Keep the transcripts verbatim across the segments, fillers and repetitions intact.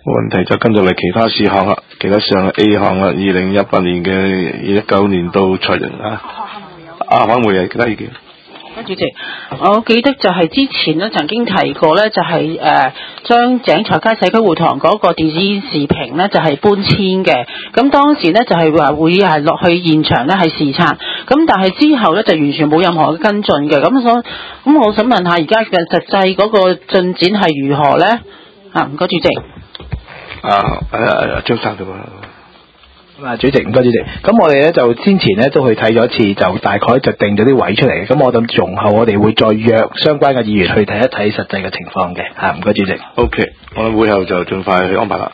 問題就跟住嚟其他事項啦，其他事項 A 項啦，二零一八年嘅一九年度財政啊，啊，可能會有其他意見。 主席，我記得就係之前咧曾經提過咧，就係誒將井財街社區會堂嗰個電子視頻咧就係、是、搬遷嘅。咁當時咧就係、是、話會係落去現場咧係視察，咁但係之後咧就完全冇任何嘅跟進嘅。咁所咁我想問下，而家嘅實際嗰個進展係如何咧？啊，唔該主席。 啊誒張生對嘛？ 啊，主席唔該主席，咁我哋咧就先前咧都去睇咗一次，就大概就定咗啲位出嚟嘅。咁我諗容後我哋會再約相關嘅議員去睇一睇實際嘅情況嘅。嚇，唔該主席。 O K， 我哋會後就盡快去安排啦。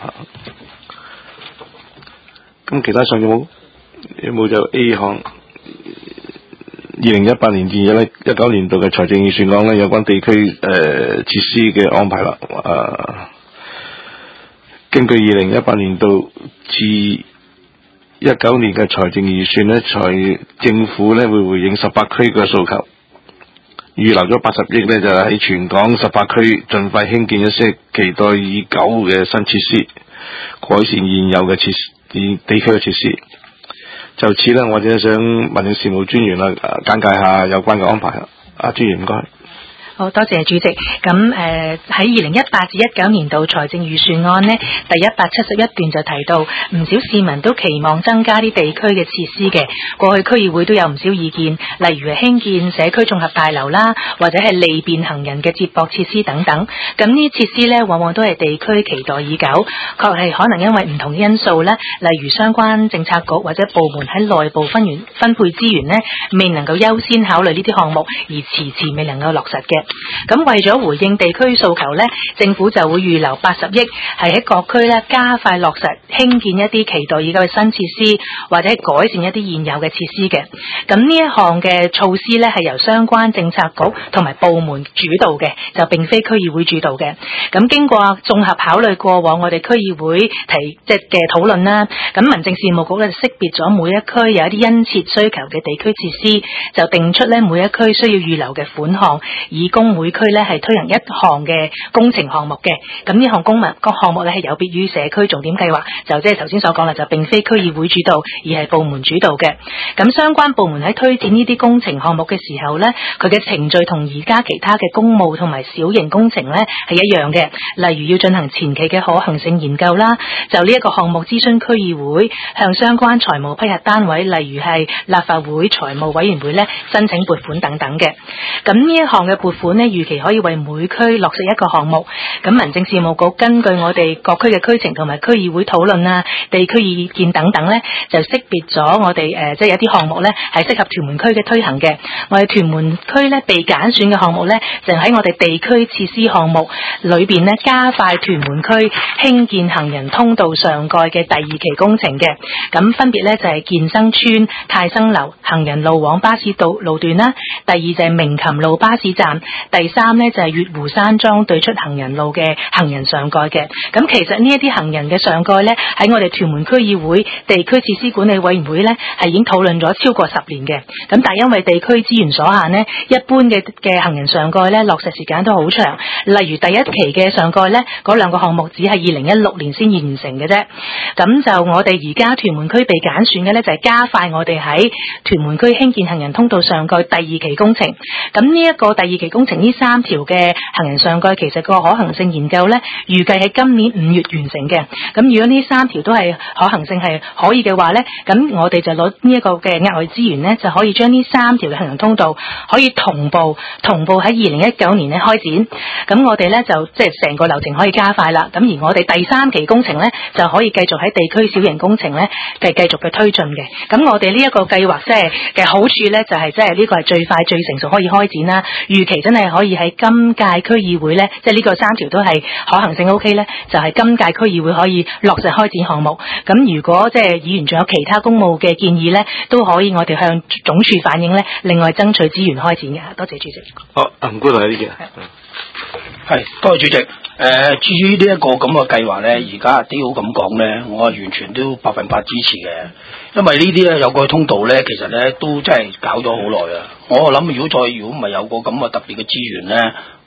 咁其他上有冇有冇就 A 項二零一八年至一一九年度嘅財政預算案咧，有關地區誒設施嘅安排啦。誒、呃，根據二零一八年度至一九年嘅財政預算咧，財政府咧會回應十八區嘅訴求，預留咗八十億咧，就喺全港十八區盡快興建一些期待已久嘅新設施，改善現有嘅設施地區嘅設施。就此咧，我者想民政事務專員啊簡介下有關嘅安排啦。啊，專員唔該。 好多謝主席。咁誒喺二零一八至一九年度財政預算案呢，第一百七十一段就提到，唔少市民都期望增加啲地區嘅設施嘅。過去區議會都有唔少意見，例如係興建社區綜合大樓啦，或者係利便行人嘅接駁設施等等。咁呢啲設施呢，往往都係地區期待已久，確係可能因為唔同因素呢，例如相關政策局或者部門喺內部分源分配資源呢，未能夠優先考慮呢啲項目，而遲遲未能夠落實嘅。咁為咗回應地區訴求呢，政府就會預留八十億，係喺各區呢加快落實興建一啲期待已久嘅新設施，或者改善一啲現有嘅設施嘅。咁呢一項嘅措施呢，係由相關政策局同埋部門主導嘅，就並非區議會主導嘅。咁經過綜合考慮過往我哋區議會提即嘅討論啦，咁民政事務局呢識別咗每一區有一啲殷切需求嘅地區設施，就定出呢每一區需要預留嘅款項，以供每區咧係推行一項嘅工程項目嘅。咁呢項公民個項目咧係有別於社區重點計劃，就即係頭先所講啦，就並非區議會主導，而係部門主導嘅。咁相關部門喺推展呢啲工程項目嘅時候咧，佢嘅程序同而家其他嘅公務同埋小型工程咧係一樣嘅。例如要進行前期嘅可行性研究啦，就呢一個項目諮詢區議會，向相關財務批核單位，例如係立法會財務委員會咧申請撥款等等嘅。咁呢一項嘅撥款呢，預期可以為每區落實一個項目。咁民政事務局根據我哋各區嘅區情同埋區議會討論啊、地區意見等等呢，就識別咗我哋誒，即係有啲項目呢係適合屯門區嘅推行嘅。我哋屯門區呢被揀選嘅項目呢，就喺我哋地區設施項目裏邊呢，加快屯門區興建行人通道上蓋嘅第二期工程嘅。咁分別呢，就係健生村、泰生樓行人路往巴士道路段啦，第二就係鳴琴路巴士站，第三呢，就係月湖山莊對出行人路嘅行人上蓋嘅。咁其實呢一啲行人嘅上蓋呢，喺我哋屯門區議會地區設施管理委員會呢，係已經討論咗超過十年嘅。咁但係因為地區資源所限呢，一般嘅嘅行人上蓋呢，落實時間都好長。例如第一期嘅上蓋呢，嗰兩個項目只係二零一六年先完成嘅啫。咁就我哋而家屯門區被揀選嘅呢，就係加快我哋喺屯門區興建行人通道上蓋第二期工程。咁呢一個第二期工程呢三條嘅行人上蓋，其實個可行性研究呢，預計喺今年五月完成嘅。咁如果呢三條都係可行性係可以嘅話呢，咁我哋就攞呢一個嘅額外資源呢，就可以將呢三條嘅行人通道可以同步同步喺二零一九年呢開展。咁我哋呢，就即係成個流程可以加快啦。咁而我哋第三期工程呢，就可以繼續喺地區小型工程呢，繼繼續嘅推進嘅。咁我哋呢一個計劃即係嘅好處呢，就係即係呢個係最快最成熟可以開展啦。預期真係可以喺今屆區議會呢，即係呢個三條都係可行性 OK 呢，就係今屆區議會可以落實開展項目。咁如果即係議員仲有其他公務嘅建議呢，都可以我哋向總署反映呢，另外爭取資源開展嘅。多謝主席。 好，唔該晒呢件。 係，多謝主席。誒、呃，至於呢一個咁嘅計劃咧，而家阿啲好咁講咧，我完全都百分百支持嘅。因為呢啲咧有個通道咧，其實咧都真係搞咗好耐啊。我諗如果再如果唔係有個咁嘅特別嘅資源咧，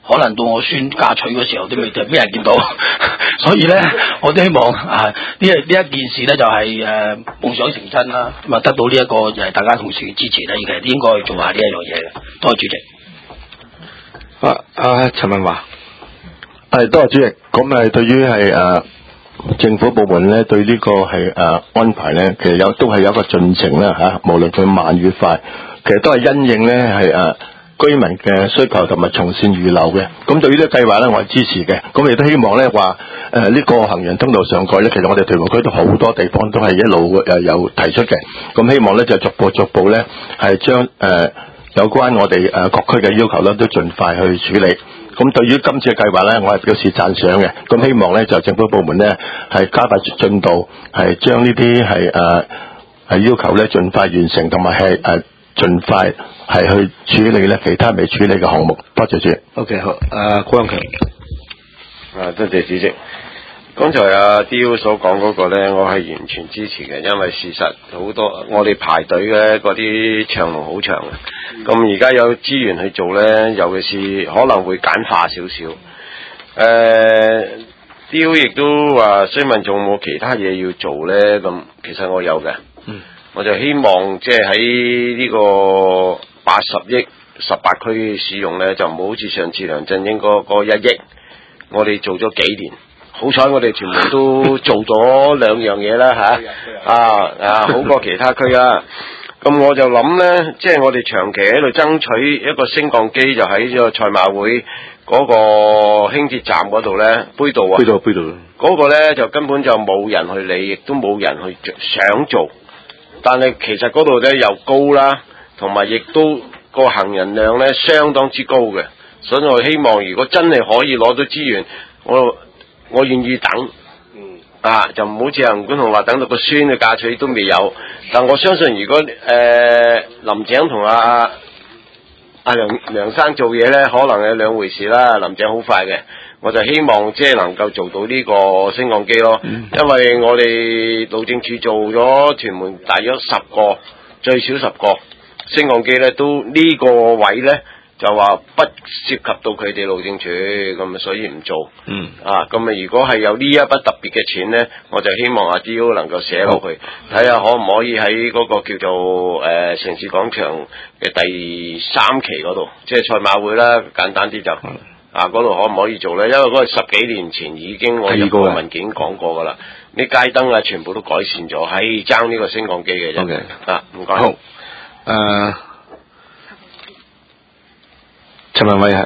可能到我孫嫁娶嗰時候都未俾人見到，所以咧我都希望啊呢呢一件事咧就係誒夢想成真啦，咁啊得到呢、這、一個誒、呃、大家同事嘅支持咧，其實應該去做下呢一樣嘢嘅。多謝主席。 啊啊陳文華， 係多謝主席。咁誒對於係誒政府部門咧對呢個係誒安排咧，其實有都係有一個進程啦嚇，無論佢慢與快，其實都係因應咧係誒居民嘅需求同埋從善如流嘅。咁對於呢個計劃咧，我係支持嘅。咁亦都希望咧話誒呢個行人通道上蓋咧，其實我哋屯門區都好多地方都係一路誒有提出嘅。咁希望咧就逐步逐步咧係將誒有關我哋誒各區嘅要求咧都盡快去處理。咁對於今次嘅計劃咧，我係表示讚賞嘅。咁希望咧就政府部門咧係加快進度，係將呢啲係誒係要求咧盡快完成，同埋係誒盡快係去處理咧其他未處理嘅項目。多謝主席。 OK 好，誒郭永強。 啊，多謝主席。剛才阿 D.O 所講嗰個咧，我係完全支持嘅，因為事實好多我哋排隊嘅嗰啲長龍好長嘅，咁而家有資源去做咧，尤其是可能會簡化少少。誒、呃、D.O 亦都話，詢問仲有冇其他嘢要做咧？咁其實我有嘅，嗯，我就希望即係喺呢個八十億十八區使用咧，就唔好好似上次梁振英嗰嗰一億，我哋做咗幾年。好彩我哋全部都做咗兩樣嘢啦嚇，啊啊好過其他區啦。咁我就諗呢，即係我哋長期喺度爭取一個升降機，就喺呢個賽馬會嗰個輕鐵站嗰度呢，杯渡啊， 杯渡杯渡嗰個呢就根本就冇人去理，亦都冇人去想做。但係其實嗰度呢又高啦，同埋亦都個行人量呢相當之高嘅，所以我希望如果真係可以攞到資源，我我願意等，嗯啊，就唔好似阿吳冠雄話等到個孫嘅嫁娶都未有。但我相信如果誒、呃、林鄭同阿阿梁梁生做嘢咧，可能係兩回事啦。林鄭好快嘅，我就希望即係能夠做到呢個升降機咯。嗯、因為我哋路政署做咗屯門大約十個，最少十個升降機咧，都呢個位咧。就話不涉及到佢哋路政署，咁所以唔做。嗯。啊，咁啊，如果係有呢一筆特別嘅錢咧，我就希望阿 D.O 能夠寫落去，睇下可唔可以喺嗰個叫做誒、呃、城市廣場嘅第三期嗰度，即係賽馬會啦，簡單啲就、嗯、啊嗰度可唔可以做咧？因為嗰個十幾年前已經我入個文件講過㗎啦，啲街燈啊全部都改善咗，係爭呢個升降機嘅啫。 Okay. 啊，唔該。 好。誒、呃。陳文偉係，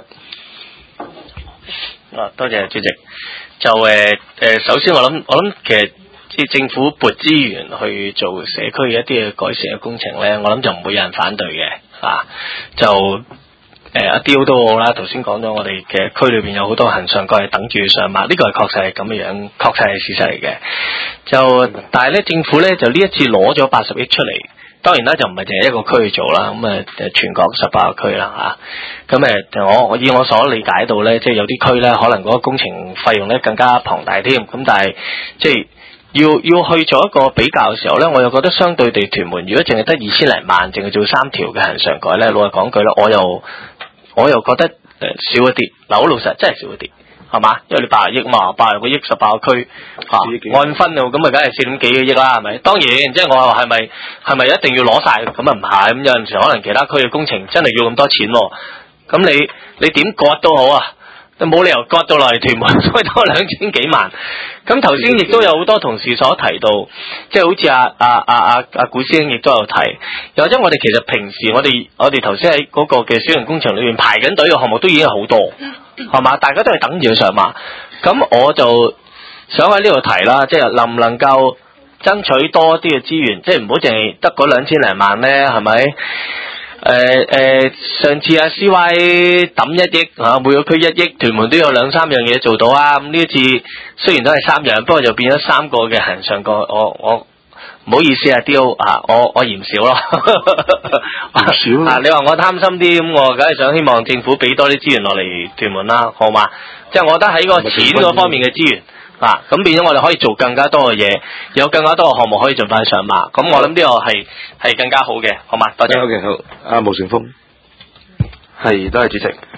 啊，多謝主席。就誒誒、呃，首先我諗，我諗其實即係政府撥資源去做社區嘅一啲嘅改善嘅工程咧，我諗就唔會有人反對嘅，啊，就誒阿 D.O 都好啦，頭先講咗我哋嘅區裏邊有好多行上蓋係等住上馬，呢、這個係確實係咁嘅樣，確實係事實嚟嘅。就但係咧，政府咧就呢一次攞咗八十億出嚟。當然啦，就唔係淨係一個區去做啦，咁誒全國十八個區啦嚇。咁誒我我以我所理解到咧，即係有啲區咧，可能嗰個工程費用咧更加龐大添。咁但係即係要要去做一個比較嘅時候咧，我又覺得相對地屯門，如果淨係得二千零萬，淨係做三條嘅行上蓋咧，老實講句咧，我又我又覺得誒少一啲。嗱，好老實，真係少一啲。係嘛？因為你八十億嘛，八十個億十八個區，嚇、啊、按分啊，咁啊，梗係四點幾個億啦，係咪？當然，即係我話係咪係咪一定要攞晒？咁啊唔係，咁有陣時可能其他區嘅工程真係要咁多錢喎、啊。咁你你點割都好啊，都冇理由割到落嚟屯門，所以多兩千幾萬。咁頭先亦都有好多同事所提到，即係好似阿阿阿阿阿古師兄亦都有提，又或者我哋其實平時我哋我哋頭先喺嗰個嘅小型工程裏面排緊隊嘅項目都已經好多。係嘛？大家都係等住上馬，咁我就想喺呢度提啦，即係能唔能夠爭取多啲嘅資源，即係唔好淨係得嗰兩千零萬咧，係咪？誒、呃、誒、呃，上次阿 C Y 抌一億嚇，每個區一億，屯門都有兩三樣嘢做到啊！咁呢一次雖然都係三樣，不過就變咗三個嘅行上個，我我。唔好意思啊 ，D.O 啊，我我嫌少咯，嫌少啊！你話我貪心啲，咁我梗係想希望政府俾多啲資源落嚟屯門啦，好嘛？即係我覺得喺個錢嗰方面嘅資源啊，咁變咗我哋可以做更加多嘅嘢，有更加多嘅項目可以盡快上馬，咁我諗呢個係係更加好嘅，好嘛？多謝。 好嘅，好。阿毛成峰，係，多謝主席。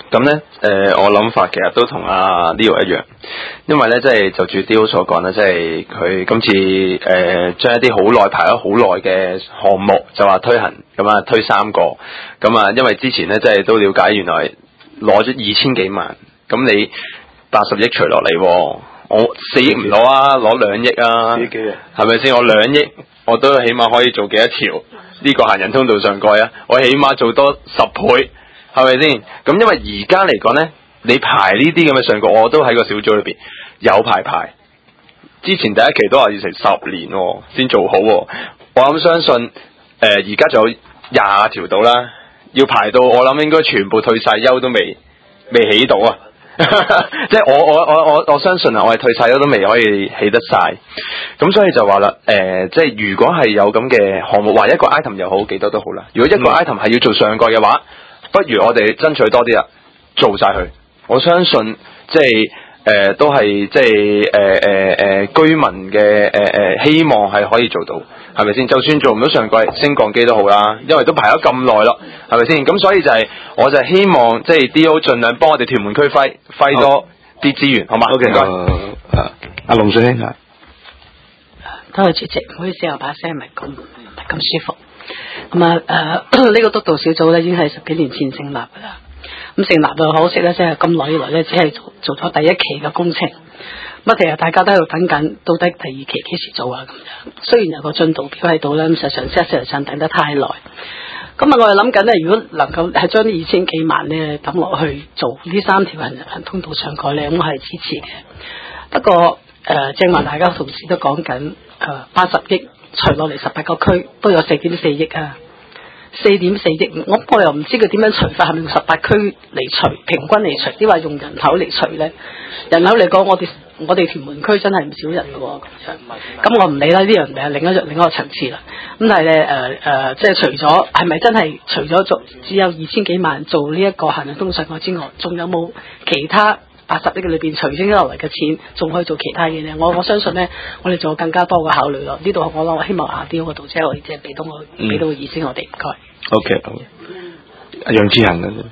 咁咧，誒、呃，我諗法其實都同阿 Leo 一樣，因為咧，即係就住 Dio 所講啦，即係佢今次誒將、呃、一啲好耐排咗好耐嘅項目就話推行，咁啊推三個，咁啊，因為之前咧即係都了解，原來攞咗二千幾萬，咁你八十億除落嚟，我四億唔攞啊，攞兩億啊，四億幾啊，係咪先？我兩億，我都起碼可以做幾多條呢個行人通道上蓋啊？我起碼做多十倍。係咪先？咁因為而家嚟講呢，你排呢啲咁嘅上蓋，我都喺個小組裏邊有排排。之前第一期都話要成十年先、哦、做好、哦，我諗相信誒而家仲有廿條到啦，要排到我諗應該全部退晒休都未未起到啊！即係我我我我我相信啊，我係退晒休都未可以起得晒。咁所以就話啦，誒、呃，即係如果係有咁嘅項目，話一個 item 又好，幾多都好啦。如果一個 item 係要做上蓋嘅話，不如我哋爭取多啲啦，做晒佢。我相信即係誒、呃、都係即係誒誒誒居民嘅誒誒希望係可以做到，係咪先？就算做唔到上蓋升降機都好啦，因為都排咗咁耐咯，係咪先？咁所以就係、是、我就希望即係 D O 盡量幫我哋屯門區揮揮多啲資源，好嘛 ？OK，唔該。 阿阿龍水兄啊， 多謝主席，唔好意思，我把聲唔係咁唔係咁舒服。咁啊誒呢個督導小組咧已經係十幾年前成立噶啦，咁成立就可惜咧，即係咁耐以來咧，只係做做咗第一期嘅工程。咁其實大家都喺度等緊，到底第二期幾時做啊？咁樣雖然有個進度表喺度咧，咁實際上事實上等得太耐。咁啊，我哋諗緊咧，如果能夠係將呢二千幾萬咧抌落去做呢三條行人通道上蓋咧，咁我係支持嘅。不過誒，正話大家同事都講緊誒八十億。除落嚟十八個區都有四點四億啊，四點四億，我我又唔知佢點樣除法，係咪用十八區嚟除，平均嚟除，抑或用人口嚟除咧？人口嚟講，我哋我哋屯門區真係唔少人嘅喎，咁我唔理啦，呢樣係另一另一個層次啦。咁但係咧誒誒，即係除咗係咪真係除咗做只有二千幾萬做呢一個行人通道上蓋之外，仲有冇其他？八十億嘅裏邊除咗落嚟嘅錢，仲可以做其他嘢咧。我我相信咧，我哋做更加多嘅考慮咯。呢度我我希望阿啲嗰度即係可以即係俾到我俾到個意思我哋，唔該。 O K，好。阿楊志恒嘅啫。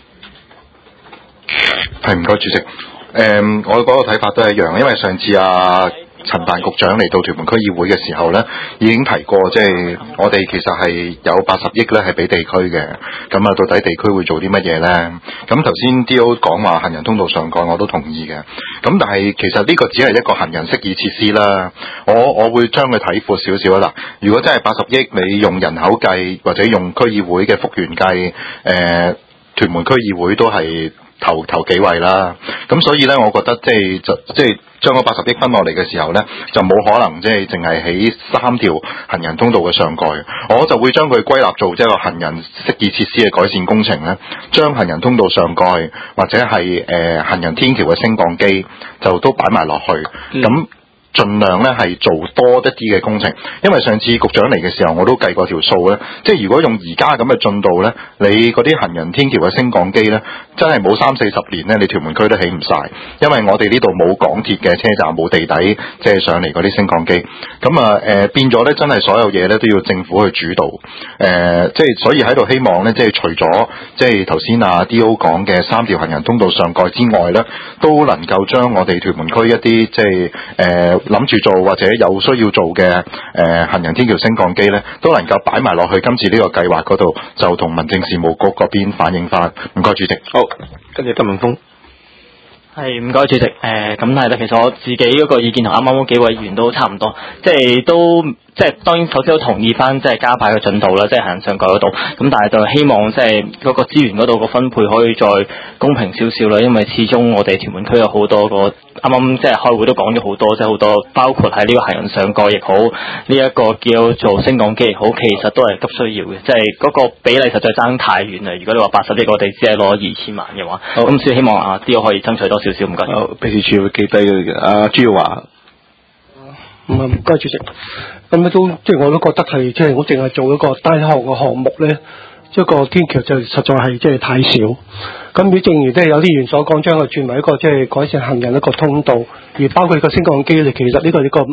係唔該主席。誒、嗯，我嗰個睇法都係一樣，因為上次啊陳帆局長嚟到屯門區議會嘅時候咧，已經提過，即係我哋其實係有八十億咧係俾地區嘅。咁啊，到底地區會做啲乜嘢咧？咁頭先 D O 講話行人通道上蓋，我都同意嘅。咁但係其實呢個只係一個行人適意設施啦。我我會將佢睇闊少少啦。如果真係八十億，你用人口計或者用區議會嘅幅員計，誒、呃，屯門區議會都係頭頭幾位啦。咁所以咧，我覺得即係就即係。將嗰八十億分落嚟嘅時候呢，就冇可能即係淨係起三條行人通道嘅上蓋，我就會將佢歸納做即係個行人適意設施嘅改善工程呢，將行人通道上蓋或者係誒、呃、行人天橋嘅升降機就都擺埋落去，咁、嗯。盡量咧係做多一啲嘅工程，因為上次局長嚟嘅時候，我都計過條數咧，即係如果用而家咁嘅進度咧，你嗰啲行人天橋嘅升降機咧，真係冇三四十年咧，你屯門區都起唔晒，因為我哋呢度冇港鐵嘅車站，冇地底即係上嚟嗰啲升降機，咁啊誒變咗咧，真係所有嘢咧都要政府去主導，誒、呃、即係所以喺度希望咧，即係除咗即係頭先啊 D O 講嘅三條行人通道上蓋之外咧，都能夠將我哋屯門區一啲即係誒。呃諗住做或者有需要做嘅誒、呃、行人天橋升降機咧，都能夠擺埋落去今次呢個計劃嗰度，就同民政事務局嗰邊反映翻。唔該主席。 好，跟住金文峰。 係唔該主席。誒咁係啦，其實我自己嗰個意見同啱啱嗰幾位議員都差唔多，即係都。即係當然，首先都同意翻，即係加快個進度啦，即係行人上蓋嗰度。咁但係就希望即係嗰個資源嗰度個分配可以再公平少少啦，因為始終我哋屯門區有好多個，啱啱即係開會都講咗好多，即係好多包括喺呢個行人上蓋亦好，呢一個叫做升降機亦好，其實都係急需要嘅。即係嗰個比例實在爭太遠啦。如果你話八十億，我哋只係攞二千萬嘅話，咁所以希望啊 D O 可以爭取多少少，唔該。 好，秘書處會記低嘅。阿朱耀華。 唔係，唔該主席。咁咧都即係我都覺得係即係我淨係做一個單項嘅項目咧，一個天橋就實在係即係太少。咁如果正如即係有啲議員所講，將佢轉為一個即係改善行人一個通道，而包括個升降機咧，其實呢個係一個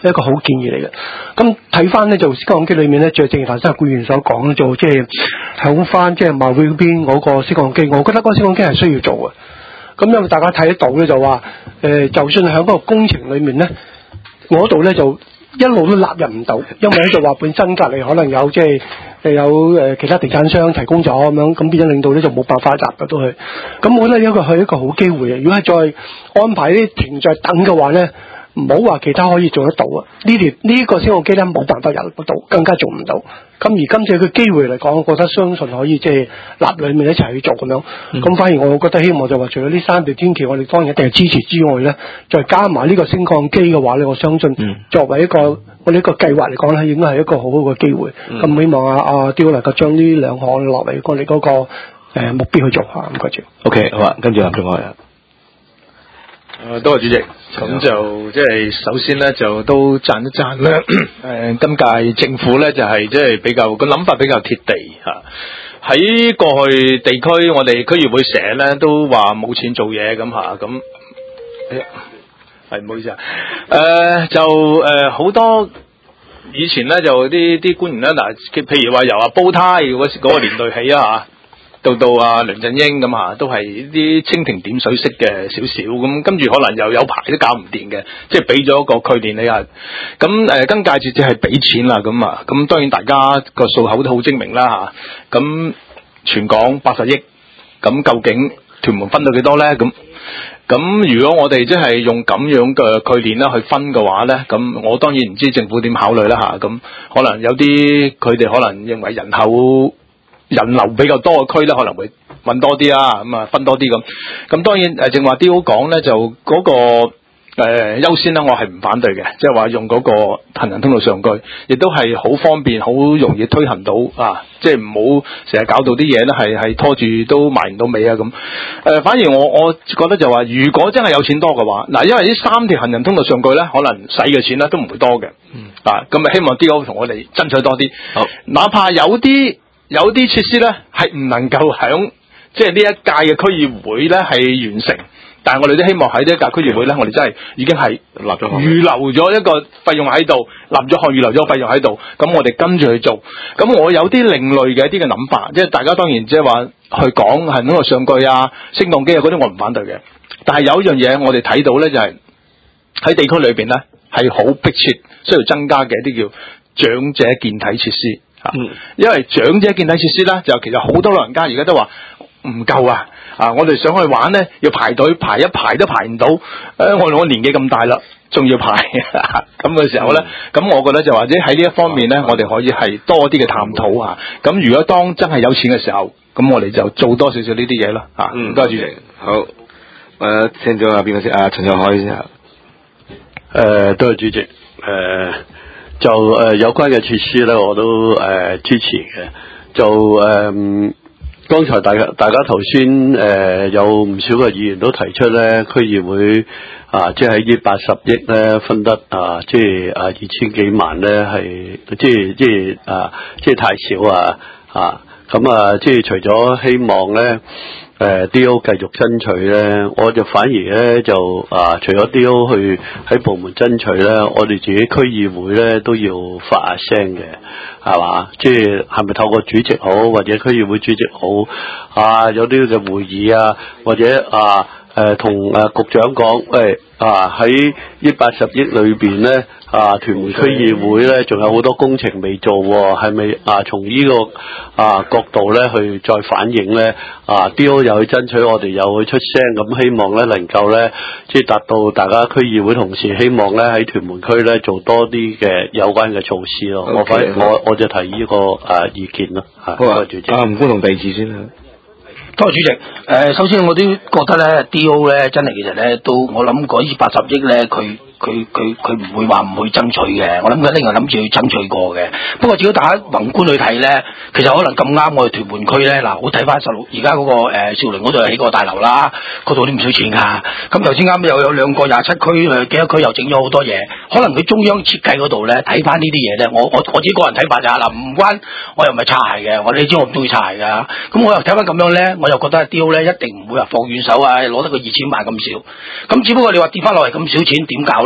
一個好建議嚟嘅。咁睇翻咧就升降機裏面咧，就正如頭先阿顧議員所講，就即係響翻即係馬會嗰邊嗰個升降機，我覺得嗰個升降機係需要做嘅。咁因為大家睇得到咧，就話誒、呃，就算喺嗰個工程裏面咧，嗰度咧就一路都納入唔到，因為咧就話本身隔離可能有即係誒有誒其他地產商提供咗咁樣，咁變咗令到咧就冇辦法入得到去。咁我覺得一個係一個好機會嘅。如果係再安排啲停在等嘅話咧，唔好話其他可以做得到啊！呢條呢個升降機咧冇辦法入得到，更加做唔到。咁而今次嘅機會嚟講，我覺得相信可以即係立裏面一齊去做咁樣。咁、嗯、反而我覺得希望就話，除咗呢三條天橋，我哋當然一定係支持之外咧，再加埋呢個升降機嘅話咧，我相信作為一個、嗯、我哋一個計劃嚟講咧，應該係一個好好嘅機會。咁、嗯、希望啊啊刁能夠將呢兩項落嚟我哋嗰個誒、呃、目標去做嚇。唔該住。 OK， 好啊，跟住林仲愛啊。 誒，多謝主席。咁就即係首先咧，就都讚一讚咧。誒，今屆政府咧就係即係比較個諗法比較貼地嚇。喺過去地區，我哋區議會成日咧都話冇錢做嘢咁嚇，咁係唔好意思啊。誒就誒好多以前咧就啲啲官員咧嗱，譬如話由啊煲呔嗰嗰個年代起啊嚇。到到啊梁振英咁嚇，都係啲蜻蜓點水式嘅少少咁，跟住可能又有排都搞唔掂嘅，即係俾咗個概念你啊。咁誒今屆直接係俾錢啦，咁啊，咁當然大家個數口都好精明啦嚇。咁全港八十億，咁究竟屯門分到幾多咧？咁咁如果我哋即係用咁樣嘅概念啦去分嘅話咧，咁我當然唔知政府點考慮啦嚇。咁可能有啲佢哋可能認為人口人流比較多嘅區咧，可能會揾多啲啦，咁啊分多啲咁。咁當然誒，正話啲好講咧，就嗰、那個誒、呃、優先咧，我係唔反對嘅，即係話用嗰個行人通道上蓋，亦都係好方便、好容易推行到啊！即係唔好成日搞到啲嘢咧，係係拖住都埋唔到尾啊咁。誒、呃，反而我我覺得就話，如果真係有錢多嘅話，嗱，因為呢三條行人通道上蓋咧，可能使嘅錢咧都唔會多嘅。嗯。啊，咁啊，希望 D O 同我哋爭取多啲。好。哪怕有啲。有啲設施咧係唔能夠響即係呢一屆嘅區議會咧係完成，但係我哋都希望喺呢一屆區議會咧，我哋真係已經係立咗預留咗一個費用喺度，立咗項預留咗個費用喺度，咁我哋跟住去做。咁我有啲另類嘅一啲嘅諗法，即係大家當然即係話去講係嗰個上蓋啊、升降機啊嗰啲，我唔反對嘅。但係有一樣嘢我哋睇到咧，就係喺地區裏邊咧係好迫切需要增加嘅一啲叫長者健體設施。嗯，因為長者健體設施咧，就其實好多老人家而家都話唔夠啊！啊，我哋想去玩咧，要排隊排一排都排唔到。誒、呃，我我年紀咁大啦，仲要排咁嘅時候咧，咁、嗯、我覺得就或者喺呢一方面咧，嗯、我哋可以係多啲嘅探討啊。咁如果當真係有錢嘅時候，咁我哋就做多少少呢啲嘢啦。啊，嗯，多謝主席。 好，誒、呃，聽咗啊邊個先？啊，陳友凱先啊。 誒、呃，多謝主席。誒、呃。就誒、呃、有關嘅設施咧，我都誒、呃、支持嘅。就誒、呃，剛才大家大家頭先誒有唔少嘅議員都提出咧，區議會啊，即係呢八十億咧分得啊，即係啊二千幾萬咧係即係即係啊，即係太少啊啊！咁啊，即係除咗希望咧。誒 D O 繼續爭取咧，我就反而咧就啊，除咗 D O 去喺部門爭取咧，我哋自己區議會咧都要發下聲嘅，係嘛？即係係咪透過主席好，或者區議會主席好啊？有啲嘅會議啊，或者啊誒同誒局長講，喂啊喺呢八十億裏邊咧啊，屯門區議會咧仲有好多工程未做喎，係咪啊？從呢個啊角度咧去再反映咧啊 D O 又去爭取，我哋又去出聲，咁希望咧能夠咧即係達到大家區議會同事希望咧喺屯門區咧做多啲嘅有關嘅措施咯。Okay, 我反我我就提呢、這個誒、啊、意見咯。 好啊，主席。啊，吳官同第二次先啦。 多謝主席。誒、呃，首先我都覺得咧 D O 咧真係其實咧都我諗嗰呢八十億咧佢。佢佢佢唔會話唔去爭取嘅，我諗佢一定係諗住去爭取過嘅。不過只要大家宏觀去睇咧，其實可能咁啱我哋屯門區咧，嗱，我睇翻十六而家嗰個誒兆麟嗰度起個大樓啦，嗰度都唔少錢㗎。咁頭先啱又有兩個廿七區誒幾多區又整咗好多嘢，可能佢中央設計嗰度咧睇翻呢啲嘢咧，我我我自己個人睇法就係嗱，唔關我又唔係擦鞋嘅，我你知我唔中意擦鞋㗎。咁我又睇翻咁樣咧，我又覺得 D O 咧一定唔會話放軟手啊，攞得個二千萬咁少。咁只不過你話跌翻落嚟咁少錢點搞咧？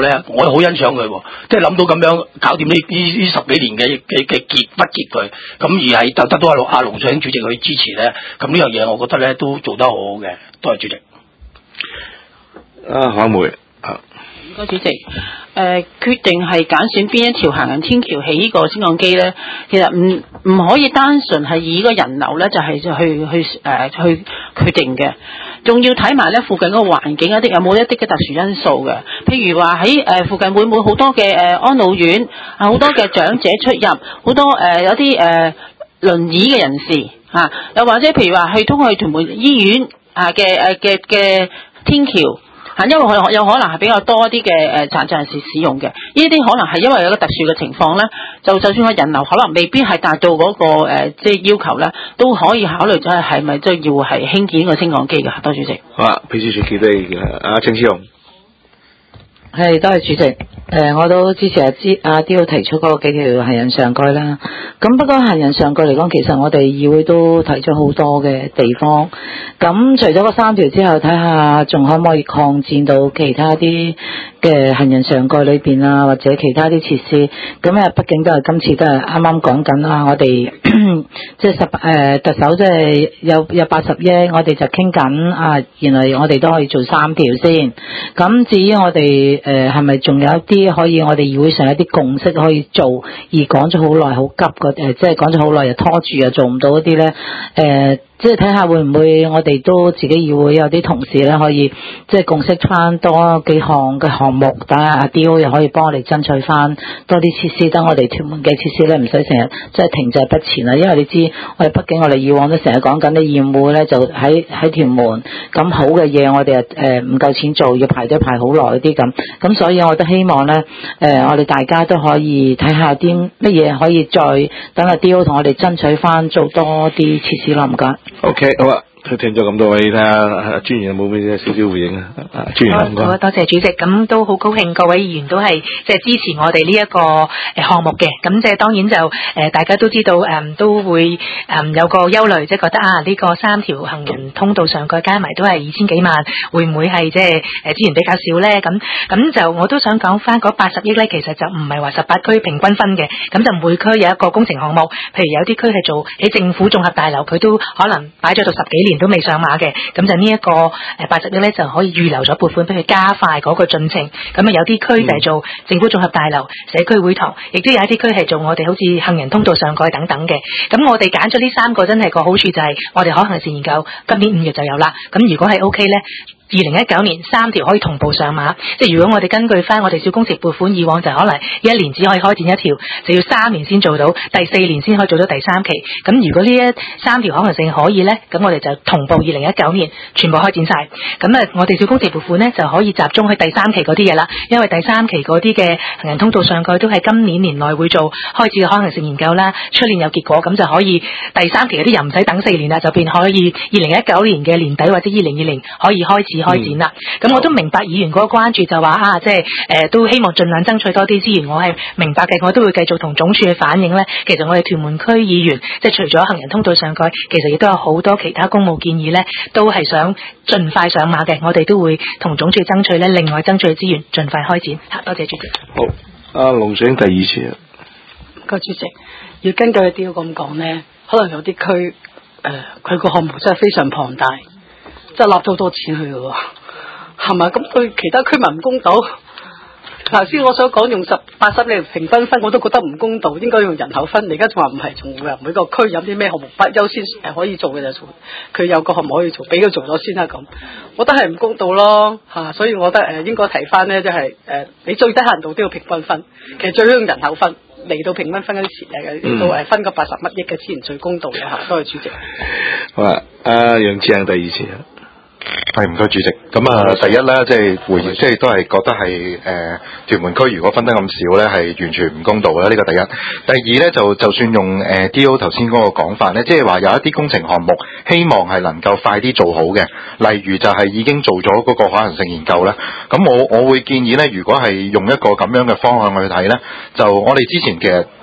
咧，我又好欣賞佢喎，即係諗到咁樣搞掂呢呢呢十幾年嘅嘅嘅結不結佢，咁而係得得到阿阿龍上主席去支持咧，咁呢樣嘢我覺得咧都做得好好嘅，多謝主席。 啊，海梅啊， 唔該主席。誒、呃、決定係揀選邊一條行人天橋起呢個升降機咧，其實唔唔可以單純係以個人流咧就係、是、去去誒、呃、去決定嘅，仲要睇埋咧附近嗰個環境一啲有冇一啲嘅特殊因素嘅，譬如話喺誒附近會唔會好多嘅誒、呃、安老院啊，好多嘅長者出入，好多誒、呃、有啲誒、呃、輪椅嘅人士啊，又或者譬如話去通去屯門醫院啊嘅誒嘅嘅天橋。因為佢有可能係比較多啲嘅誒殘疾人士使用嘅，呢啲可能係因為有個特殊嘅情況咧，就就算個人流可能未必係達到嗰、那個誒即係要求咧，都可以考慮咗係係咪即係要係興建呢個升降機嘅。多謝主席。 好啊，秘書處記得嘅阿鄭志雄。 係，多謝主席。誒、呃，我都支持阿支阿刁提出嗰幾條行人上蓋啦。咁不過行人上蓋嚟講，其實我哋議會都提咗好多嘅地方。咁除咗嗰三條之後，睇下仲可唔可以擴展到其他啲嘅行人上蓋裏邊啊，或者其他啲設施。咁啊，畢竟都係今次都係啱啱講緊啊，我哋即係十誒特首即係有有八十億，我哋就傾緊啊，原來我哋都可以做三條先。咁至於我哋誒係咪仲有一啲可以我哋議會上一啲共識可以做，而講咗好耐好急嘅誒，即係講咗好耐又拖住又做唔到嗰啲咧誒。即係睇下會唔會我哋都自己議會有啲同事咧可以即係共識翻多幾項嘅項目，等阿阿刁又可以幫我哋爭取翻多啲設施，等我哋屯門嘅設施咧唔使成日即係停滯不前啦。因為你知我哋畢竟我哋以往都成日講緊啲議會咧就喺喺屯門咁好嘅嘢，我哋誒唔夠錢做，要排隊排好耐啲咁，咁所以我都希望咧誒、呃、我哋大家都可以睇下啲乜嘢可以再等阿刁同我哋爭取翻做多啲設施啦。唔該。 OK， 好啊，佢聽咗咁多位，睇下專員有冇咩少少回應啊？啊，專員唔該。 好啊，多謝主席。咁都好高興，各位議員都係即係支持我哋呢一個誒項目嘅。咁即係當然就誒、呃、大家都知道誒、嗯、都會誒、嗯、有個憂慮，即係覺得啊呢、這個三條行人通道上蓋加埋都係二千幾萬，會唔會係即係誒資源比較少咧？咁咁就我都想講翻嗰八十億咧，其實就唔係話十八區平均分嘅，咁就每區有一個工程項目，譬如有啲區係做喺政府綜合大樓，佢都可能擺咗到十幾年都未上馬嘅，咁就呢一個誒八十億咧就可以預留咗撥款俾佢加快嗰個進程。咁啊有啲區就係做政府綜合大樓、社區會堂，亦都有一啲區係做我哋好似行人通道上蓋等等嘅。咁我哋揀咗呢三個真係個好處就係我哋可行性研究今年五月就有啦。咁如果係 OK 咧，二零一九年三條可以同步上馬，即係如果我哋根據翻我哋小工程撥款以往就可能一年只可以開展一條，就要三年先做到，第四年先可以做到第三期。咁如果呢一三條可能性可以呢，咁我哋就同步二零一九年全部開展晒。咁啊，我哋小工程撥款呢就可以集中去第三期嗰啲嘢啦，因為第三期嗰啲嘅行人通道上蓋都係今年年內會做開始嘅可能性研究啦，出年有結果，咁就可以第三期嗰啲又唔使等四年啦，就變可以二零一九年嘅年底或者二零二零可以開始開展啦。咁、嗯、我都明白議員嗰個關注，就話啊，即係誒都希望盡量爭取多啲資源。我係明白嘅，我都會繼續同總署去反映咧。其實我哋屯門區議員即係除咗行人通道上蓋，其實亦都有好多其他公務建議咧，都係想盡快上馬嘅。我哋都會同總署爭取咧，另外爭取資源盡快開展。嚇，多謝主席。 好，阿龍醒第二次啊。 個主席要根據啲咁講咧，可能有啲區誒，佢個項目真係非常龐大。即係納咗好多錢去嘅喎，係咪？咁對其他區民唔公道。頭先我想講用十八十嘅平均分，我都覺得唔公道，應該用人口分。而家仲話唔係，從每個區有啲咩項目不優先誒可以做嘅就做，佢有個項目可以做，俾佢做咗先啦咁。我覺得係唔公道咯嚇，所以我覺得誒應該提翻咧，即係誒你最低限度都要平均分，其實最好用人口分嚟到平均分嗰啲錢誒，嚟到誒分個八十乜億嘅資源最公道嘅嚇。多謝主席。 好啊，阿楊志陽第二次啊。 係唔該主席，咁啊第一咧，即係回應，即係都係覺得係誒屯門區如果分得咁少咧，係完全唔公道啦。呢個第一。第二咧就就算用誒 D O 頭先嗰個講法咧，即係話有一啲工程項目希望係能夠快啲做好嘅，例如就係已經做咗嗰個可能性研究咧。咁我我會建議咧，如果係用一個咁樣嘅方向去睇咧，就我哋之前其實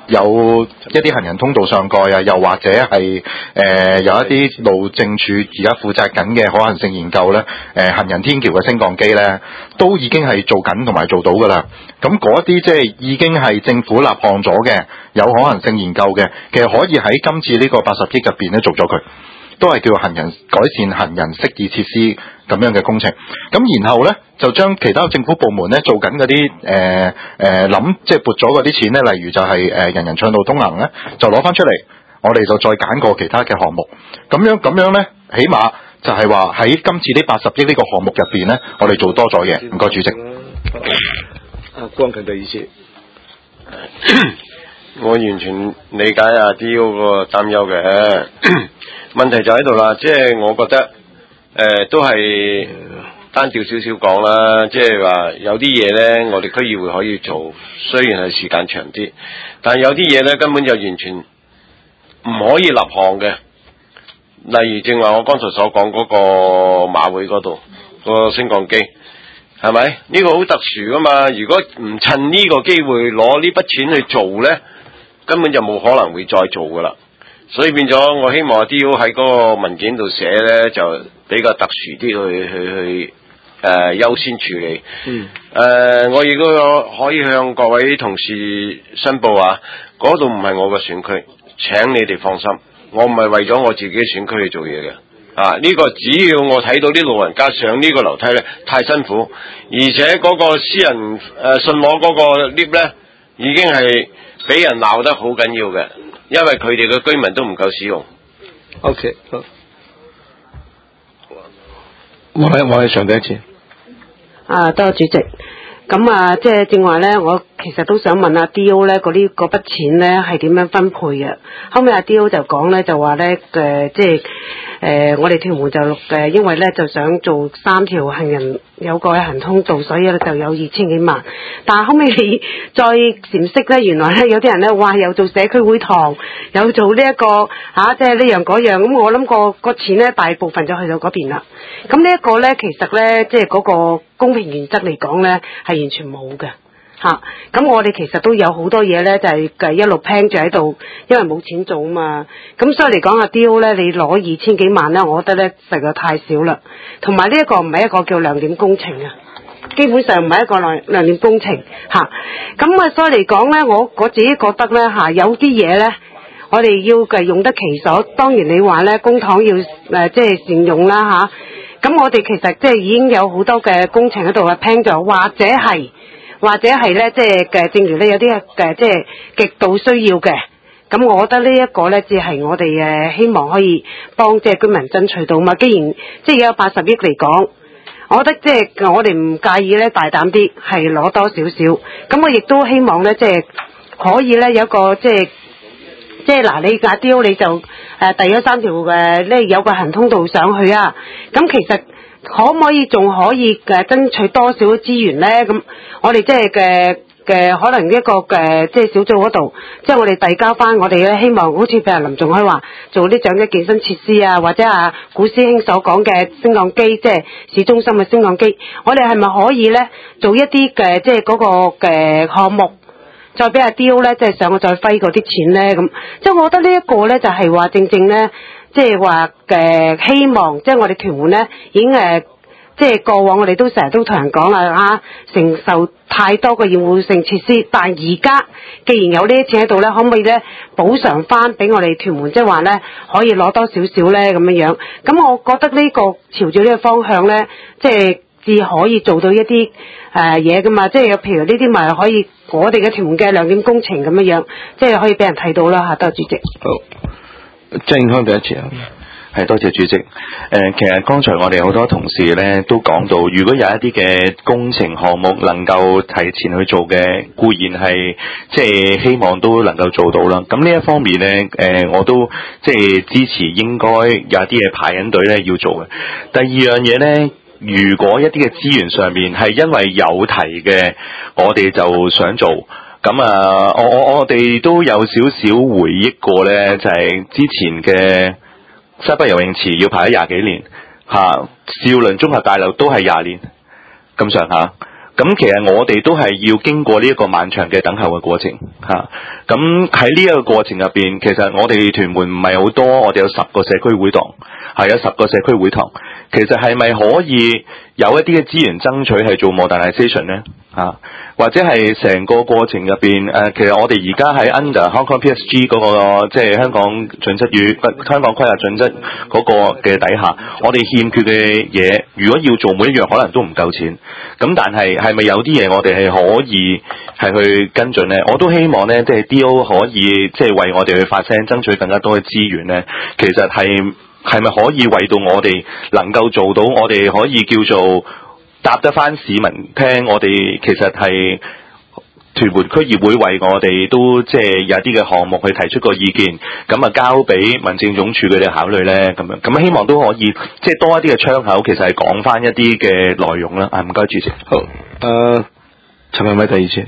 有一啲行人通道上蓋啊，又或者係誒、呃、有一啲路政署而家負責緊嘅可行性研究咧，誒、呃、行人天橋嘅升降機咧，都已經係做緊同埋做到㗎啦。咁嗰啲即係已經係政府立項咗嘅，有可行性研究嘅，其實可以喺今次呢個八十億入邊咧做咗佢，都係叫行人改善行人適意設施咁樣嘅工程。咁然後咧就將其他政府部門咧做緊嗰啲誒誒諗即係撥咗嗰啲錢咧，例如就係誒人人暢道通行咧，就攞翻出嚟，我哋就再揀過其他嘅項目。咁樣咁樣咧，起碼就係話喺今次呢八十億呢個項目入邊咧，我哋做多咗嘢。唔該，主席。 阿光強嘅意思， 我完全理解阿 D O 個擔憂嘅。問題就喺度啦，即係我覺得誒、呃、都係單調少少講啦，即係話有啲嘢咧，我哋區議會可以做，雖然係時間長啲，但係有啲嘢咧根本就完全唔可以立項嘅。例如正話我剛才所講嗰個馬會嗰度、嗰個升降機，係咪？呢、呢個好特殊噶嘛，如果唔趁呢個機會攞呢筆錢去做咧，根本就冇可能會再做噶啦。所以變咗，我希望阿 D O 喺嗰個文件度寫咧，就比較特殊啲去去去誒、呃、優先處理。嗯。誒、呃，我亦都可以向各位同事申報啊，嗰度唔係我嘅選區，請你哋放心，我唔係為咗我自己選區去做嘢嘅。啊，呢、這個只要我睇到啲老人家上呢個樓梯咧太辛苦，而且嗰個私人誒信攞嗰個 lift 咧已經係俾人鬧得好緊要嘅。因為佢哋嘅居民都唔夠使用。 O K， 好。我係我係上第一次。 啊，多謝主席。咁啊，即係正話咧，我其實都想問阿 D O 咧，嗰啲嗰筆錢咧係點樣分配嘅？後尾阿 D O 就講咧，就話咧誒，即係誒、呃，我哋屯門就錄嘅，因為咧就想做三條行人有個行通道，所以咧就有二千幾萬。但係後尾你再闡釋咧，原來咧有啲人咧話有做社區會堂，有做呢、這、一個嚇，即係呢樣嗰樣。咁我諗個個錢咧大部分就去到嗰邊啦。咁呢一個咧，其實咧即係嗰個公平原則嚟講咧係完全冇嘅嚇。咁、啊、我哋其實都有好多嘢咧，就係、是、一路 plan 住喺度，因為冇錢做啊嘛。咁所以嚟講，阿 D O 咧，你攞二千幾萬咧，我覺得咧實在太少啦。同埋呢一個唔係一個叫亮點工程啊，基本上唔係一個亮亮點工程嚇。咁啊，所以嚟講咧，我我自己覺得咧嚇，有啲嘢咧，我哋要嘅用得其所。當然你話咧，公帑要誒、呃、即係善用啦嚇。咁、啊、我哋其實即係已經有好多嘅工程喺度啊 plan 咗，或者係或者係咧，即係嘅，正如咧有啲嘅即係極度需要嘅。咁我覺得呢一個咧，只係我哋誒希望可以幫即係居民爭取到嘛。既然即係有八十億嚟講，我覺得即係我哋唔介意咧，大膽啲係攞多少少。咁我亦都希望咧，即係可以咧有一個即係即係嗱，你阿 D O 你就誒第咗三條誒咧有個行通道上去啊。咁其實可唔可以仲可以誒爭取多少資源咧？咁我哋即係嘅。嘅可能一個嘅即係小組嗰度，即係我哋遞交翻我哋咧，希望好似譬如林仲輝話做啲長者健身設施啊，或者啊古師兄所講嘅升降機，即係市中心嘅升降機，我哋係咪可以咧做一啲嘅即係嗰個嘅項目，再俾阿 D O 咧即係上去再揮嗰啲錢咧咁，即係我覺得呢一個咧就係話正正咧，即係話嘅希望，即係我哋屯門咧已經誒。即係過往我哋都成日都同人講啦啊，承受太多嘅厭惡性設施，但而家既然有呢啲錢喺度咧，可唔可以咧補償翻俾我哋屯門，即係話咧可以攞多少少咧咁樣樣？咁我覺得呢個朝住呢個方向咧，即係至可以做到一啲誒嘢噶嘛，即係譬如呢啲咪可以我哋嘅屯門嘅亮點工程咁樣樣，即係可以俾人睇到啦嚇。多謝主席。 好，鄭康第一次啊。 係，多謝主席。誒、呃，其實剛才我哋好多同事咧都講到，如果有一啲嘅工程項目能夠提前去做嘅，固然係即係希望都能夠做到啦。咁呢一方面咧，誒、呃，我都即係支持，應該有一啲嘢排緊隊咧要做嘅。第二樣嘢咧，如果一啲嘅資源上面係因為有提嘅，我哋就想做。咁啊，我我我哋都有少少回憶過咧，就係、是、之前嘅。西北游泳池要排咗廿幾年，嚇、啊、兆麟綜合大樓都係廿年咁上下。 咁其實我哋都係要經過呢一個漫長嘅等候嘅過程嚇。咁喺呢一個過程入邊，其實我哋屯門唔係好多，我哋有十個社區會堂，係有十個社區會堂。其實係咪可以有一啲嘅資源爭取係做 modernization 咧？啊，或者係成個過程入邊誒，其實我哋而家喺 under Hong Kong P S G 嗰、那個即係、就是、香港準則與香港規劃準則嗰個嘅底下，我哋欠缺嘅嘢，如果要做每一樣，可能都唔夠錢。咁但係係咪有啲嘢我哋係可以係去跟進咧？我都希望咧，即係 D O 可以即係為我哋去發聲，爭取更加多嘅資源咧。其實係係咪可以為到我哋能夠做到，我哋可以叫做答得翻市民聽，我哋其實係屯門區議會為我哋都即係有啲嘅項目去提出個意見，咁啊交俾民政總署佢哋考慮咧，咁樣咁希望都可以即係多一啲嘅窗口，其實係講翻一啲嘅內容啦。啊，唔該主席。 好，誒、呃，陳文偉第二次。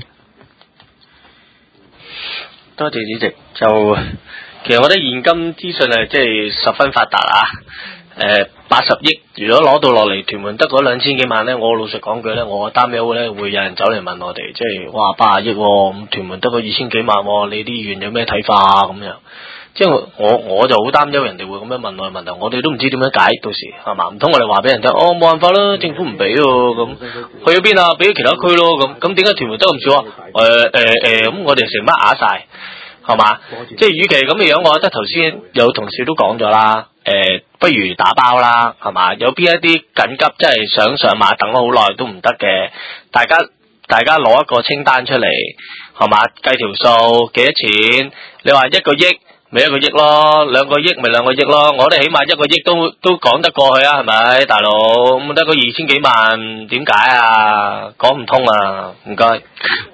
多謝主席。就其實我覺得現今資訊係即係十分發達啊。誒八十億，如果攞到落嚟屯門得嗰兩千幾萬咧，我老實講句咧，我擔憂咧會有人走嚟問我哋，即係哇八十億喎，咁屯門得個二千幾萬喎，你啲議員有咩睇法啊咁樣？即係我我就好擔憂人哋會咁樣問我嘅問題，我哋都唔知點樣解，到時係嘛？唔通我哋話俾人聽，哦冇辦法啦，政府唔俾喎，咁去咗邊啊？俾咗其他區咯，咁咁點解屯門得咁少啊？誒誒誒，咁我哋成班啞晒，係嘛？即係與其咁嘅樣，我覺得頭先有同事都講咗啦。誒、呃，不如打包啦，係嘛？有邊一啲緊急，真係想上馬等咗好耐都唔得嘅，大家大家攞一個清單出嚟，係嘛？計條數幾多錢？你話一個億咪一個億咯，兩個億咪兩個億咯。我哋起碼一個億都都講得過去啊，係咪，大佬？咁得個二千幾萬，點解啊？講唔通啊！唔該。誒、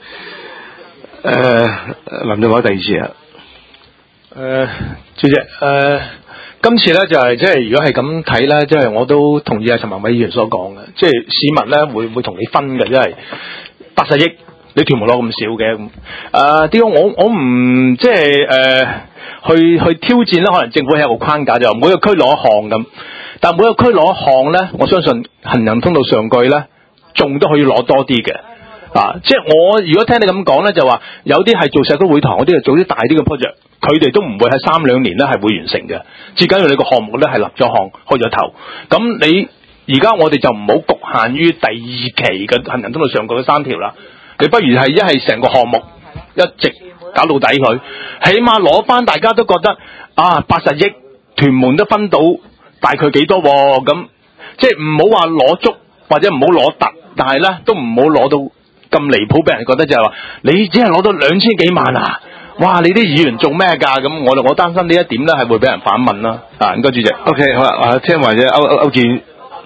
呃，林定華第二次啊。 誒、呃，主席誒。呃今次咧就係即係如果係咁睇咧，即係我都同意阿陳文偉議員所講嘅，即係市民咧會會同你分嘅，即係八十億你屯門攞咁少嘅咁。誒點解我我唔即係誒去去挑戰咧？可能政府係一個框架，就每個區攞一項咁，但係每個區攞一項咧，我相信行人通道上蓋咧，仲都可以攞多啲嘅。啊！即係我如果聽你咁講咧，就話有啲係做社區會堂嗰啲，係做啲大啲嘅 project，佢哋都唔會喺三兩年咧係會完成嘅。至緊要你個項目咧係立咗項開咗頭。咁你而家我哋就唔好局限於第二期嘅行人通道上蓋嗰三條啦。你不如係一係成個項目一直搞到底佢，起碼攞翻大家都覺得啊八十億屯門都分到大概幾多喎？咁即係唔好話攞足或者唔好攞突，但係咧都唔好攞到咁離譜，俾人覺得就係話你只係攞到兩千幾萬啊！哇！你啲議員做咩㗎？咁我我擔心呢一點咧係會俾人反問啦。啊，唔該主席。 O K， 好啦，啊聽埋啫，歐歐歐志，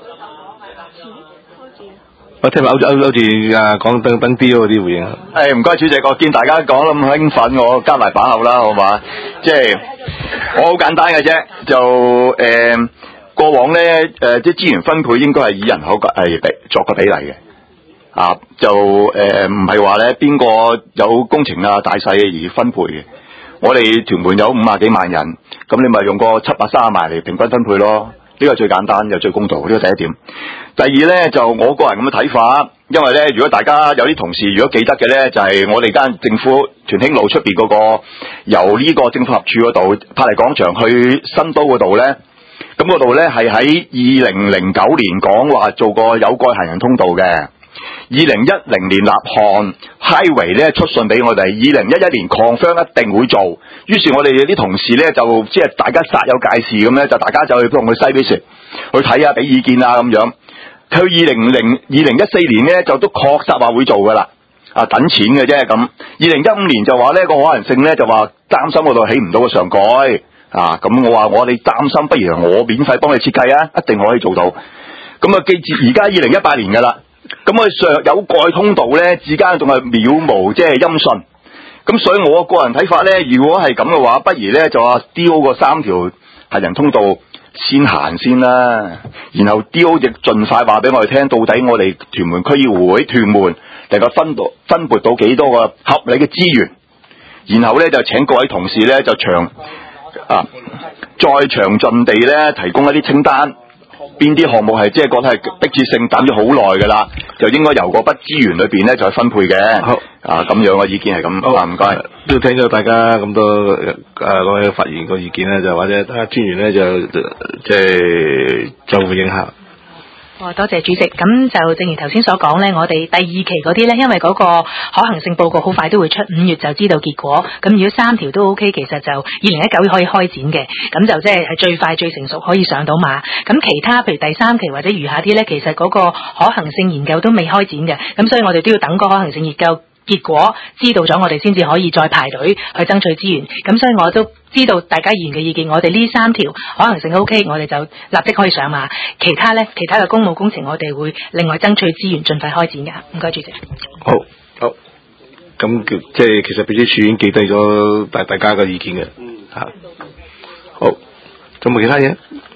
我聽埋歐歐歐志啊講等等 D O 嗰啲回應。 係唔該主席，我見大家講得咁興奮，我加埋把口啦，好嘛？即係我好簡單嘅啫，就誒、呃、過往咧誒啲資源分配應該係以人口係作個比例嘅。啊，就誒唔係話咧邊個有工程啊大細而分配嘅。我哋屯門有五十幾萬人，咁你咪用個七百三十萬嚟平均分配咯。呢個最簡單又最公道，呢個第一點。第二咧就我個人咁嘅睇法，因為咧如果大家有啲同事如果記得嘅咧，就係、是、我哋間政府屯興路出邊嗰個由呢個政府合署嗰度柏麗廣場去新都嗰度咧，咁嗰度咧係喺二零零九年講話做個有蓋行人通道嘅。二零一零年立項 highway 咧出信俾我哋，二零一一年 confirm 一定會做。於是我哋啲同事咧就即係大家煞有介事咁咧，就大家就去幫佢西比士去睇下，俾意見啊咁樣。佢二零零二零一四年咧就都確實話會做噶啦，啊等錢嘅啫咁。二零一五年就話呢個可能性咧就話擔心嗰度起唔到個上蓋啊，咁我話我哋擔心，不如我免費幫你設計啊，一定可以做到。咁啊記住而家二零一八年噶啦。咁我上有蓋通道咧，之間仲係渺無即係音訊。咁所以我個人睇法咧，如果係咁嘅話，不如咧就話 D O 個三條行人通道先行先啦，然後 D O 亦盡快話俾我哋聽，到底我哋屯門區議會屯門能夠分到分撥到幾多個合理嘅資源，然後咧就請各位同事咧就詳啊再詳盡地咧提供一啲清單。 邊啲項目係即係覺得係迫切性等咗好耐㗎啦，就應該由嗰筆資源裏邊咧就去分配嘅。 好啊，咁樣嘅意見係咁。好，唔該。 都聽咗大家咁多誒各位發言個意見咧，就或者大家專員咧就即係就回應下。 哦，多謝主席。咁就正如頭先所講呢，我哋第二期嗰啲呢，因為嗰個可行性報告好快都會出，五月就知道結果。咁如果三條都 OK，其實就二零一九可以開展嘅，咁就即係係最快最成熟可以上到馬。咁其他譬如第三期或者餘下啲呢，其實嗰個可行性研究都未開展嘅，咁所以我哋都要等個可行性研究結果知道咗，我哋先至可以再排隊去爭取資源。咁所以我都知道大家議員嘅意見，我哋呢三條可行性 OK， 我哋就立即可以上馬。其他呢，其他嘅公務工程，我哋會另外爭取資源，盡快開展㗎。唔該，主席。 好，好。咁即係其實秘書處已經記低咗大大家嘅意見嘅。嗯。嚇。好。仲冇其他嘢？